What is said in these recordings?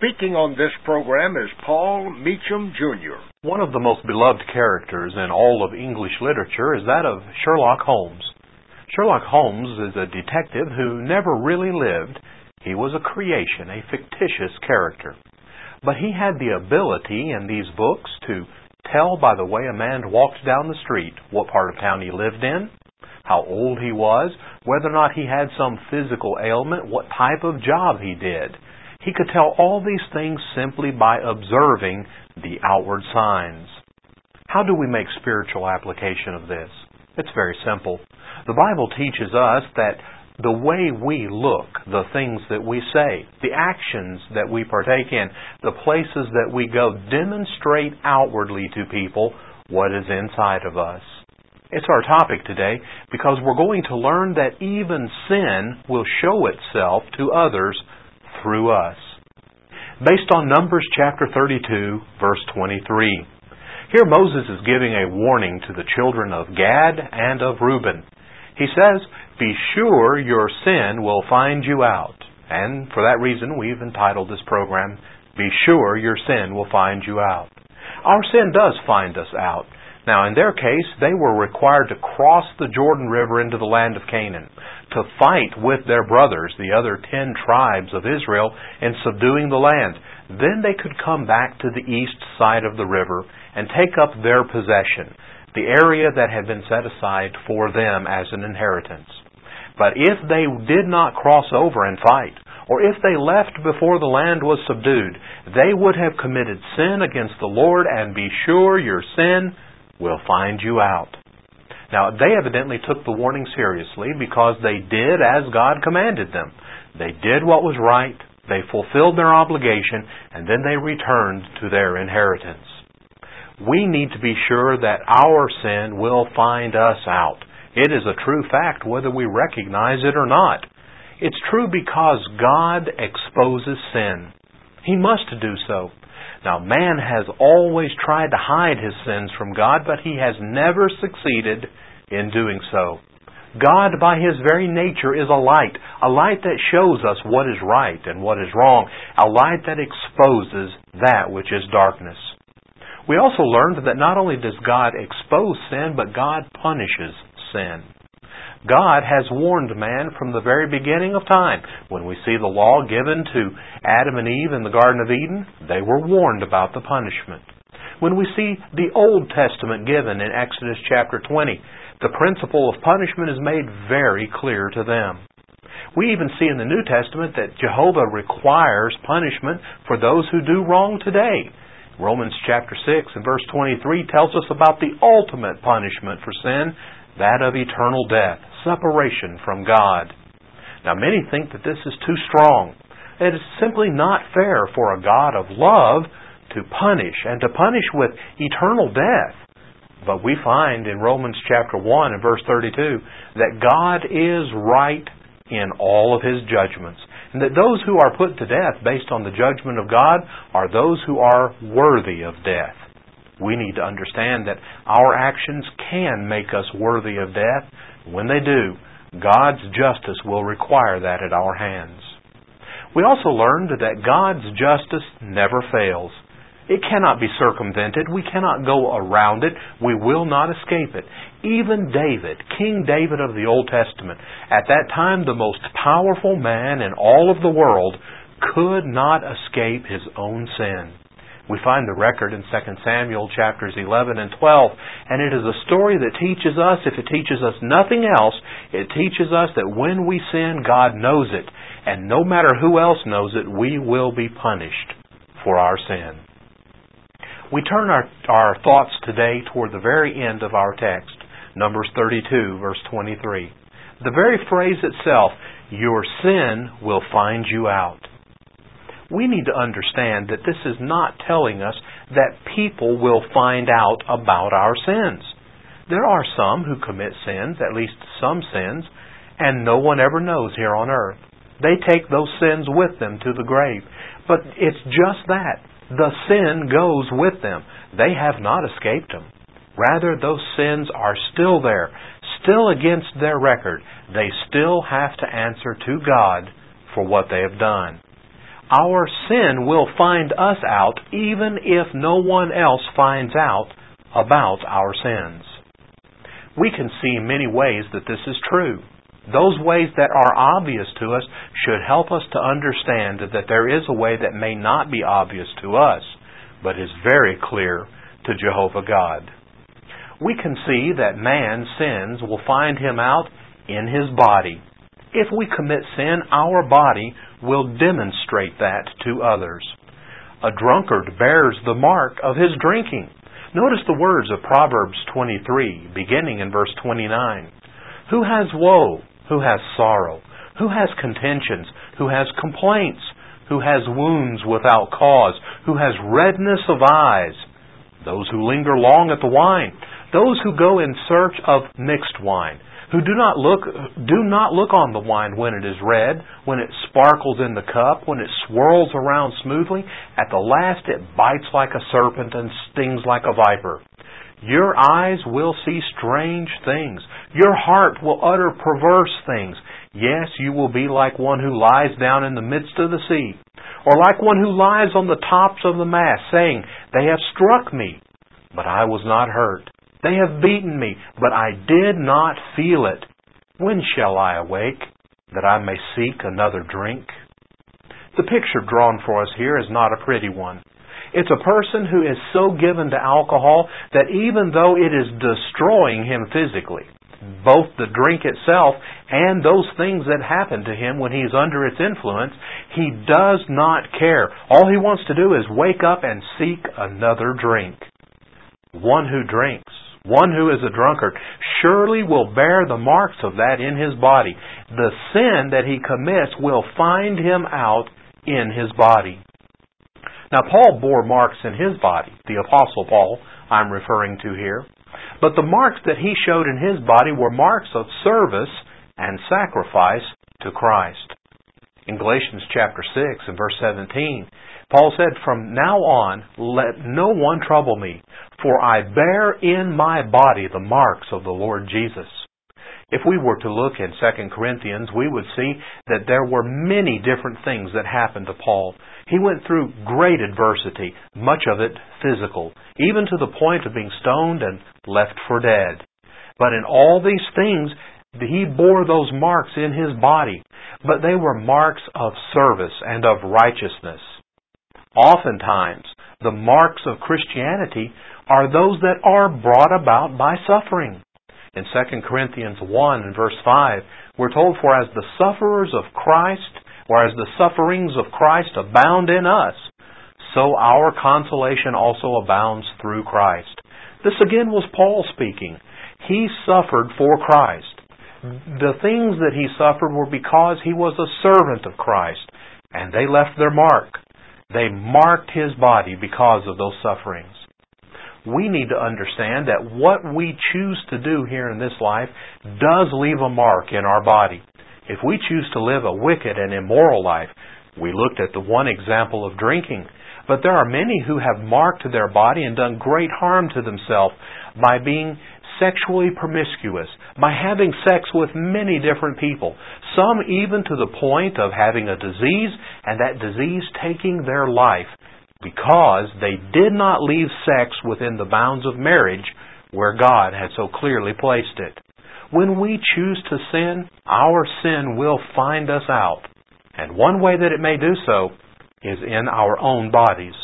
Speaking on this program is Paul Meacham, Jr. One of the most beloved characters in all of English literature is that of Sherlock Holmes. Sherlock Holmes is a detective who never really lived. He was a creation, a fictitious character. But he had the ability in these books to tell by the way a man walked down the street what part of town he lived in, how old he was, whether or not he had some physical ailment, what type of job he did. He could tell all these things simply by observing the outward signs. How do we make spiritual application of this? It's very simple. The Bible teaches us that the way we look, the things that we say, the actions that we partake in, the places that we go demonstrate outwardly to people what is inside of us. It's our topic today because we're going to learn that even sin will show itself to others through us. Based on Numbers chapter 32, verse 23. Here Moses is giving a warning to the children of Gad and of Reuben. He says, "Be sure your sin will find you out." And for that reason, we've entitled this program, "Be sure your sin will find you out." Our sin does find us out. Now, in their case, they were required to cross the Jordan River into the land of Canaan, to fight with their brothers, the other 10 tribes of Israel, in subduing the land. Then they could come back to the east side of the river and take up their possession, the area that had been set aside for them as an inheritance. But if they did not cross over and fight, or if they left before the land was subdued, they would have committed sin against the Lord, and be sure your sin will find you out. Now, they evidently took the warning seriously because they did as God commanded them. They did what was right, they fulfilled their obligation, and then they returned to their inheritance. We need to be sure that our sin will find us out. It is a true fact whether we recognize it or not. It's true because God exposes sin. He must do so. Now, man has always tried to hide his sins from God, but he has never succeeded in doing so. God, by His very nature, is a light that shows us what is right and what is wrong, a light that exposes that which is darkness. We also learned that not only does God expose sin, but God punishes sin. God has warned man from the very beginning of time. When we see the law given to Adam and Eve in the Garden of Eden, they were warned about the punishment. When we see the Old Testament given in Exodus chapter 20, the principle of punishment is made very clear to them. We even see in the New Testament that Jehovah requires punishment for those who do wrong today. Romans chapter 6 and verse 23 tells us about the ultimate punishment for sin, that of eternal death, separation from God. Now, many think that this is too strong. It is simply not fair for a God of love to punish, and to punish with eternal death. But we find in Romans chapter 1 and verse 32 that God is right in all of His judgments, and that those who are put to death based on the judgment of God are those who are worthy of death. We need to understand that our actions can make us worthy of death. When they do, God's justice will require that at our hands. We also learned that God's justice never fails. It cannot be circumvented. We cannot go around it. We will not escape it. Even David, King David of the Old Testament, at that time the most powerful man in all of the world, could not escape his own sin. We find the record in 2 Samuel chapters 11 and 12, and it is a story that teaches us, if it teaches us nothing else, it teaches us that when we sin, God knows it, and no matter who else knows it, we will be punished for our sin. We turn our thoughts today toward the very end of our text, Numbers 32, verse 23. The very phrase itself, "Your sin will find you out." We need to understand that this is not telling us that people will find out about our sins. There are some who commit sins, at least some sins, and no one ever knows here on earth. They take those sins with them to the grave. But it's just that. The sin goes with them. They have not escaped them. Rather, those sins are still there, still against their record. They still have to answer to God for what they have done. Our sin will find us out even if no one else finds out about our sins. We can see many ways that this is true. Those ways that are obvious to us should help us to understand that there is a way that may not be obvious to us, but is very clear to Jehovah God. We can see that man's sins will find him out in his body. If we commit sin, our body will demonstrate that to others. A drunkard bears the mark of his drinking. Notice the words of Proverbs 23, beginning in verse 29. Who has woe? Who has sorrow? Who has contentions? Who has complaints? Who has wounds without cause? Who has redness of eyes? Those who linger long at the wine. Those who go in search of mixed wine. Who do not look on the wine when it is red, when it sparkles in the cup, when it swirls around smoothly. At the last it bites like a serpent and stings like a viper. Your eyes will see strange things. Your heart will utter perverse things. Yes, you will be like one who lies down in the midst of the sea, or like one who lies on the tops of the mast, saying, They have struck me, but I was not hurt. They have beaten me, but I did not feel it. When shall I awake, that I may seek another drink? The picture drawn for us here is not a pretty one. It's a person who is so given to alcohol that even though it is destroying him physically, both the drink itself and those things that happen to him when he's under its influence, he does not care. All he wants to do is wake up and seek another drink. One who drinks, one who is a drunkard, surely will bear the marks of that in his body. The sin that he commits will find him out in his body. Now, Paul bore marks in his body, the Apostle Paul I'm referring to here. But the marks that he showed in his body were marks of service and sacrifice to Christ. In Galatians chapter 6 and verse 17, Paul said, From now on, let no one trouble me, for I bear in my body the marks of the Lord Jesus. If we were to look in 2 Corinthians, we would see that there were many different things that happened to Paul. He went through great adversity, much of it physical, even to the point of being stoned and left for dead. But in all these things, he bore those marks in his body, but they were marks of service and of righteousness. Oftentimes, the marks of Christianity are those that are brought about by suffering. In 2 Corinthians 1 and verse 5, we're told, For as the sufferers of Christ, or as the sufferings of Christ abound in us, so our consolation also abounds through Christ. This again was Paul speaking. He suffered for Christ. The things that he suffered were because he was a servant of Christ, and they left their mark. They marked his body because of those sufferings. We need to understand that what we choose to do here in this life does leave a mark in our body. If we choose to live a wicked and immoral life, we looked at the one example of drinking, but there are many who have marked their body and done great harm to themselves by being sexually promiscuous, by having sex with many different people, some even to the point of having a disease and that disease taking their life, because they did not leave sex within the bounds of marriage where God had so clearly placed it. When we choose to sin, our sin will find us out. And one way that it may do so is in our own bodies.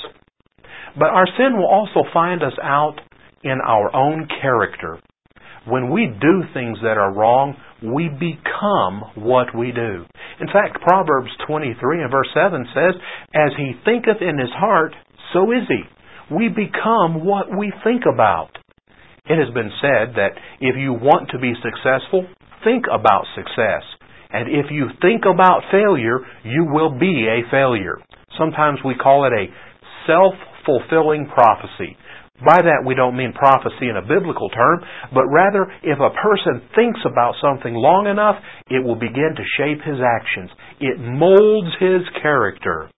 But our sin will also find us out in our own character. When we do things that are wrong, we become what we do. In fact, Proverbs 23 and verse 7 says, As he thinketh in his heart, so is he. We become what we think about. It has been said that if you want to be successful, think about success. And if you think about failure, you will be a failure. Sometimes we call it a self-fulfilling prophecy. By that we don't mean prophecy in a biblical term, but rather if a person thinks about something long enough, it will begin to shape his actions. It molds his character.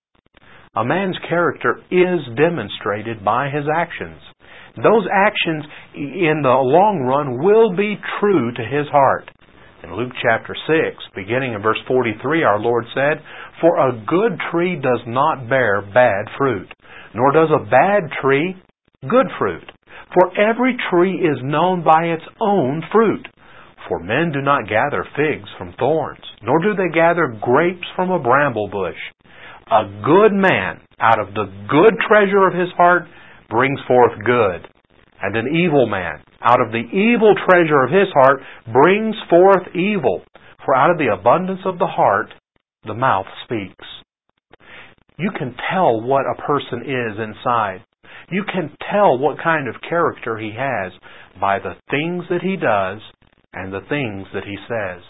A man's character is demonstrated by his actions. Those actions in the long run will be true to his heart. In Luke chapter 6, beginning in verse 43, our Lord said, "For a good tree does not bear bad fruit, nor does a bad tree good fruit. For every tree is known by its own fruit. For men do not gather figs from thorns, nor do they gather grapes from a bramble bush. A good man out of the good treasure of his heart brings forth good, and an evil man out of the evil treasure of his heart brings forth evil. For out of the abundance of the heart the mouth speaks." You can tell what a person is inside. You can tell what kind of character he has by the things that he does and the things that he says.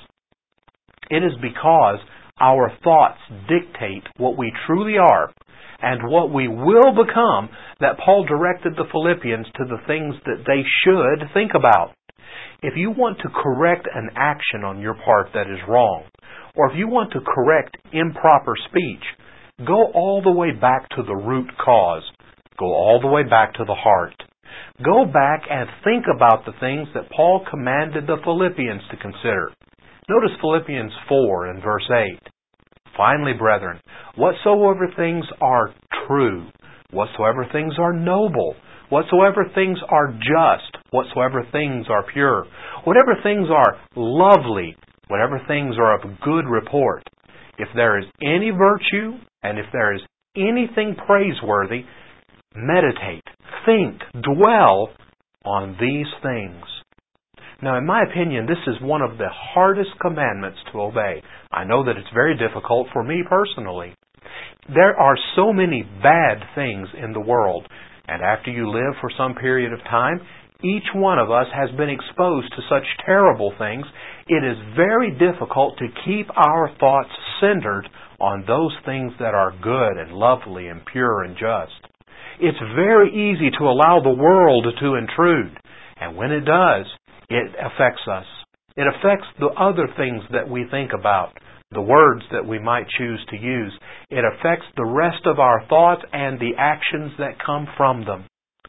It is because our thoughts dictate what we truly are and what we will become that Paul directed the Philippians to the things that they should think about. If you want to correct an action on your part that is wrong, or if you want to correct improper speech, go all the way back to the root cause. Go all the way back to the heart. Go back and think about the things that Paul commanded the Philippians to consider. Notice Philippians 4 and verse 8. "Finally, brethren, whatsoever things are true, whatsoever things are noble, whatsoever things are just, whatsoever things are pure, whatever things are lovely, whatever things are of good report, if there is any virtue, and if there is anything praiseworthy, meditate, think, dwell on these things." Now, in my opinion, this is one of the hardest commandments to obey. I know that it's very difficult for me personally. There are so many bad things in the world, and after you live for some period of time, each one of us has been exposed to such terrible things. It is very difficult to keep our thoughts centered on those things that are good and lovely and pure and just. It's very easy to allow the world to intrude, and when it does, it affects us. It affects the other things that we think about, the words that we might choose to use. It affects the rest of our thoughts and the actions that come from them.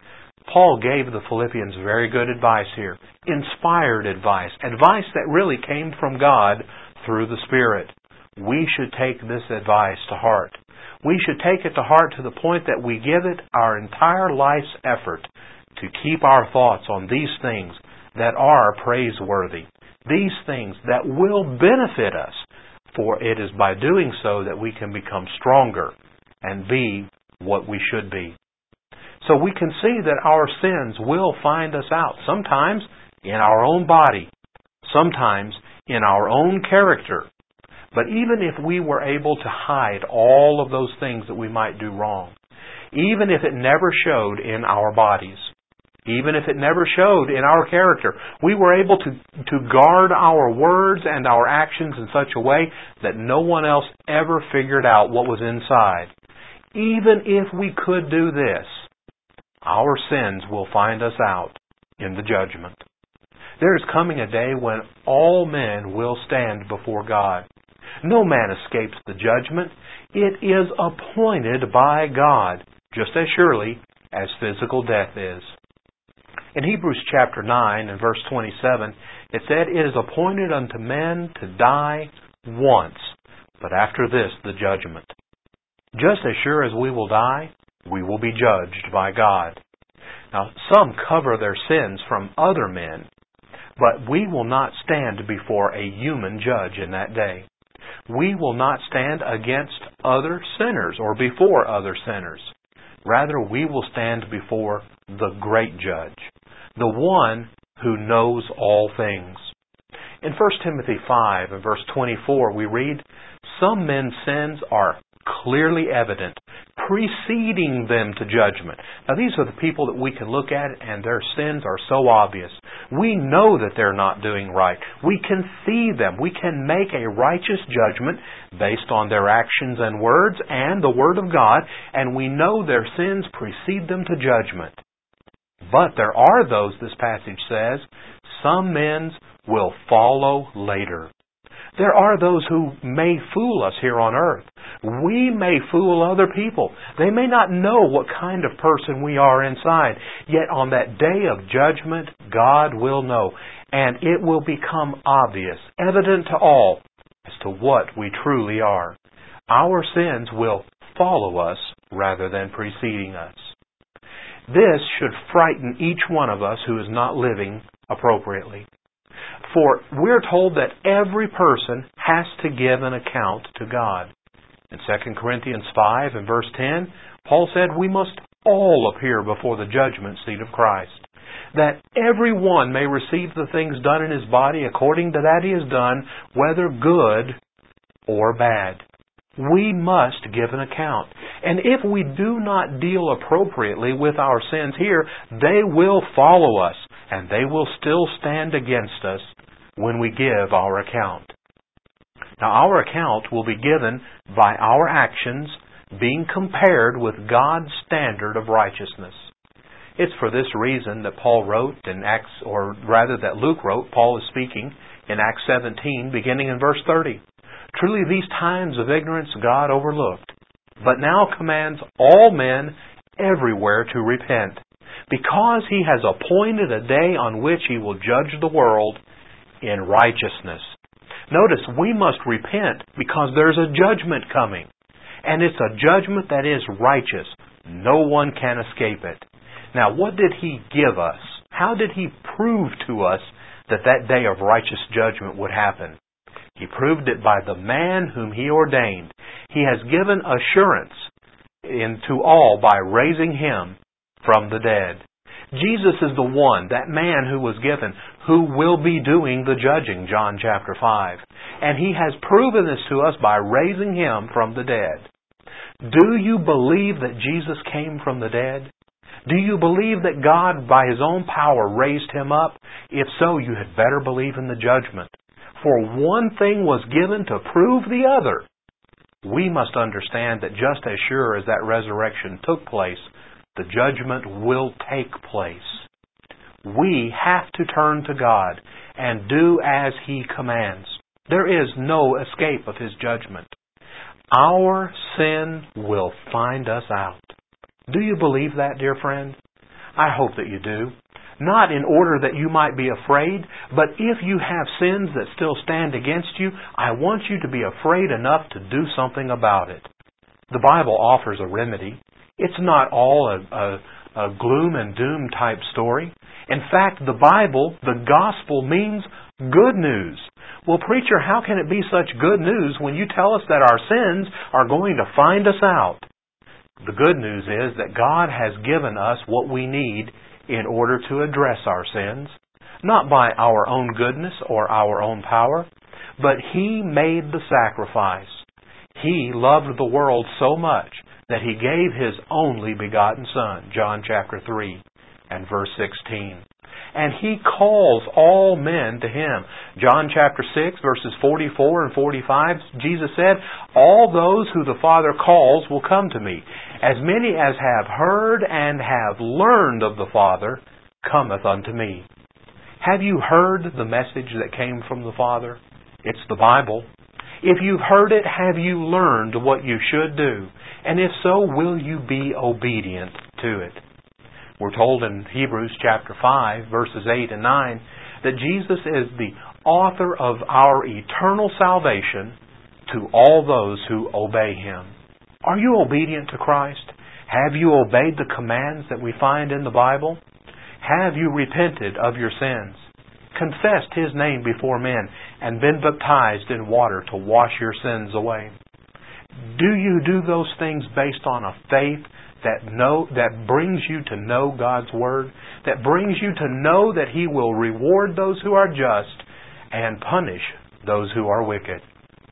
Paul gave the Philippians very good advice here, inspired advice, advice that really came from God through the Spirit. We should take this advice to heart. We should take it to heart to the point that we give it our entire life's effort to keep our thoughts on these things that are praiseworthy, these things that will benefit us, for it is by doing so that we can become stronger and be what we should be. So we can see that our sins will find us out, sometimes in our own body, sometimes in our own character. But even if we were able to hide all of those things that we might do wrong, even if it never showed in our bodies, even if it never showed in our character, we were able to guard our words and our actions in such a way that no one else ever figured out what was inside. Even if we could do this, our sins will find us out in the judgment. There is coming a day when all men will stand before God. No man escapes the judgment. It is appointed by God, just as surely as physical death is. In Hebrews chapter 9 and verse 27, it said, "It is appointed unto men to die once, but after this the judgment." Just as sure as we will die, we will be judged by God. Now, some cover their sins from other men, but we will not stand before a human judge in that day. We will not stand against other sinners or before other sinners. Rather, we will stand before the great judge, the one who knows all things. In 1 Timothy 5 and verse 24, we read, "Some men's sins are clearly evident, preceding them to judgment." Now, these are the people that we can look at and their sins are so obvious. We know that they're not doing right. We can see them. We can make a righteous judgment based on their actions and words and the Word of God, and we know their sins precede them to judgment. But there are those, this passage says, some men will follow later. There are those who may fool us here on earth. We may fool other people. They may not know what kind of person we are inside. Yet on that day of judgment, God will know. and it will become obvious, evident to all, as to what we truly are. Our sins will follow us rather than preceding us. This should frighten each one of us who is not living appropriately. For we're told that every person has to give an account to God. In 2 Corinthians 5 and verse 10, Paul said we must all appear before the judgment seat of Christ, that every one may receive the things done in his body according to that he has done, whether good or bad. We must give an account. And if we do not deal appropriately with our sins here, they will follow us, and they will still stand against us when we give our account. Now, our account will be given by our actions being compared with God's standard of righteousness. It's for this reason that Paul wrote in Acts, or rather that Luke wrote, Paul is speaking in Acts 17, beginning in verse 30. Truly these times of ignorance God overlooked, but now commands all men everywhere to repent, because He has appointed a day on which He will judge the world in righteousness. Notice, we must repent because there's a judgment coming. And it's a judgment that is righteous. No one can escape it. Now, what did He give us? How did He prove to us that that day of righteous judgment would happen? He proved it by the man whom He ordained. He has given assurance to all by raising Him from the dead. Jesus is the one, that man who was given, who will be doing the judging, John chapter 5. And He has proven this to us by raising Him from the dead. Do you believe that Jesus came from the dead? Do you believe that God, by His own power, raised Him up? If so, you had better believe in the judgment. For one thing was given to prove the other. We must understand that just as sure as that resurrection took place, the judgment will take place. We have to turn to God and do as He commands. There is no escape of His judgment. Our sin will find us out. Do you believe that, dear friend? I hope that you do. Not in order that you might be afraid, but if you have sins that still stand against you, I want you to be afraid enough to do something about it. The Bible offers a remedy. It's not all a gloom and doom type story. In fact, the Bible, the gospel, means good news. Well, preacher, how can it be such good news when you tell us that our sins are going to find us out? The good news is that God has given us what we need in order to address our sins, not by our own goodness or our own power, but He made the sacrifice. He loved the world so much that He gave His only begotten Son, John chapter 3 and verse 16. And He calls all men to Him. John chapter 6, verses 44 and 45, Jesus said, all those who the Father calls will come to me. As many as have heard and have learned of the Father cometh unto me. Have you heard the message that came from the Father? It's the Bible. If you've heard it, have you learned what you should do? And if so, will you be obedient to it? We're told in Hebrews chapter 5, verses 8 and 9, that Jesus is the author of our eternal salvation to all those who obey Him. Are you obedient to Christ? Have you obeyed the commands that we find in the Bible? Have you repented of your sins, confessed His name before men, and been baptized in water to wash your sins away? Do you do those things based on a faith that brings you to know God's Word, that brings you to know that He will reward those who are just and punish those who are wicked?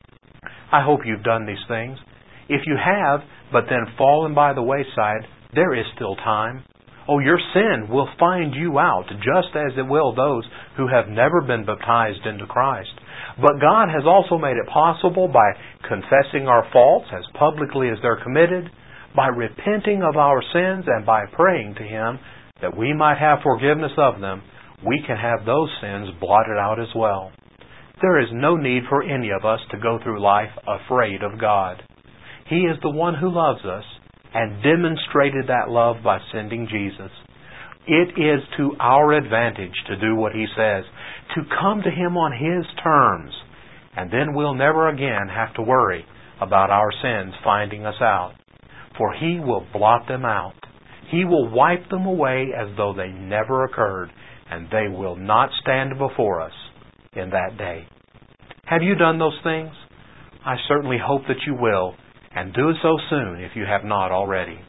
I hope you've done these things. If you have, but then fallen by the wayside, there is still time. Oh, your sin will find you out, just as it will those who have never been baptized into Christ. But God has also made it possible by confessing our faults as publicly as they're committed, by repenting of our sins, and by praying to Him that we might have forgiveness of them. We can have those sins blotted out as well. There is no need for any of us to go through life afraid of God. He is the one who loves us and demonstrated that love by sending Jesus. It is to our advantage to do what He says, to come to Him on His terms. And then we'll never again have to worry about our sins finding us out. For He will blot them out. He will wipe them away as though they never occurred, and they will not stand before us in that day. Have you done those things? I certainly hope that you will, and do so soon if you have not already.